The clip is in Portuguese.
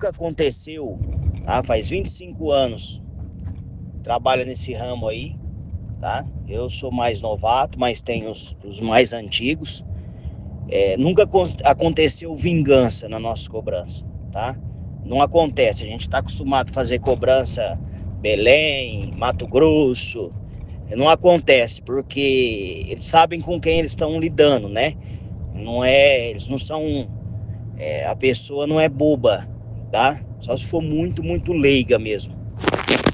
nunca aconteceu, tá? Faz 25 anos, trabalho nesse ramo aí, tá? Eu sou mais novato, mas tem os mais antigos. Nunca aconteceu vingança na nossa cobrança, tá? Não acontece, a gente está acostumado a fazer cobrança Belém, Mato Grosso. Não acontece, porque eles sabem com quem eles estão lidando, né? Eles não são, a pessoa não é boba, tá? Só se for muito, muito leiga mesmo.